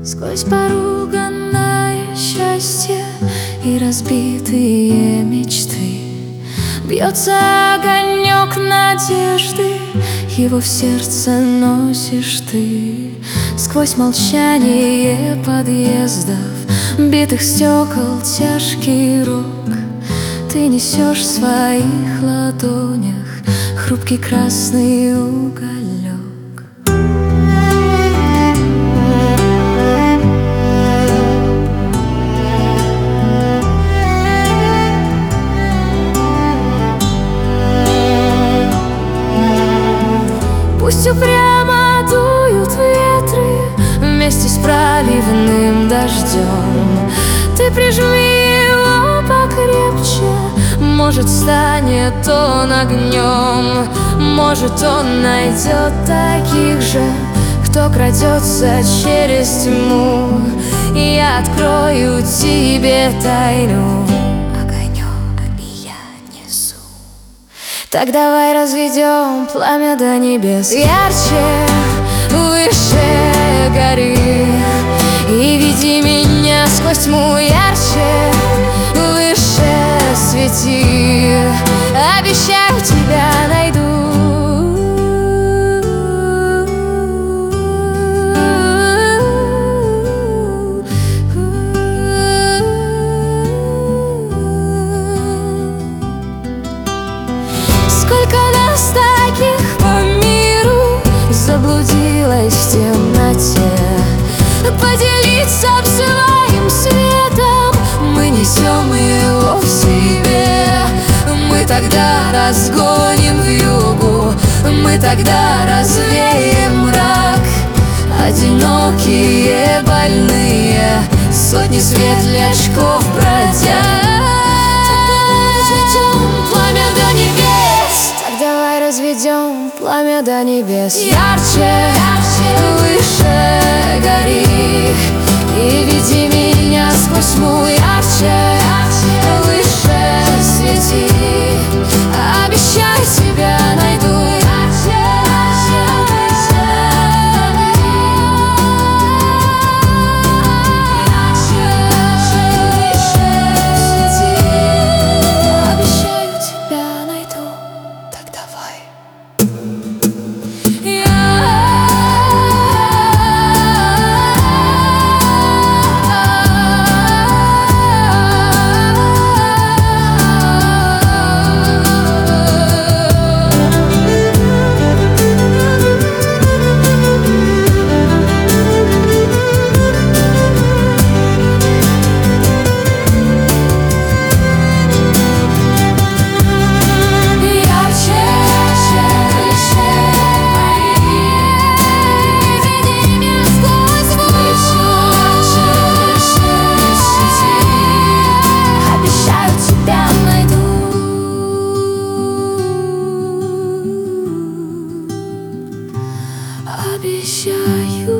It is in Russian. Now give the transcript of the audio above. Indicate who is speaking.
Speaker 1: Сквозь поруганное счастье и разбитые мечты бьется огонек надежды, его в сердце носишь ты. Сквозь молчание подъездов, битых стекол, тяжкий рок, ты несешь в своих ладонях хрупкий красный уголек. Пусть упрямо дуют ветры вместе с проливным дождем, ты прижми его покрепче, может, станет он огнем, может, он найдет таких же, кто крадется через тьму. И я открою тебе тайну, огонек и я несу. Так давай разведем пламя до небес, ярче, выше гори, и веди меня сквозь тьму, ярче, выше свети, обещаю, тебя найду. Сколько нас таких по миру заблудилось в темноте, поделиться своим светом мы несем его в себе. Мы тогда разгоним вьюгу, мы тогда развеем мрак. Одинокие, больные, сотни светлячков бродят. Пламя до небес, так давай разведем пламя до небес, ярче, выше гори, и веди меня сквозь тьму, ярче, выше свети, обещаю, тебя найду. Обещаю.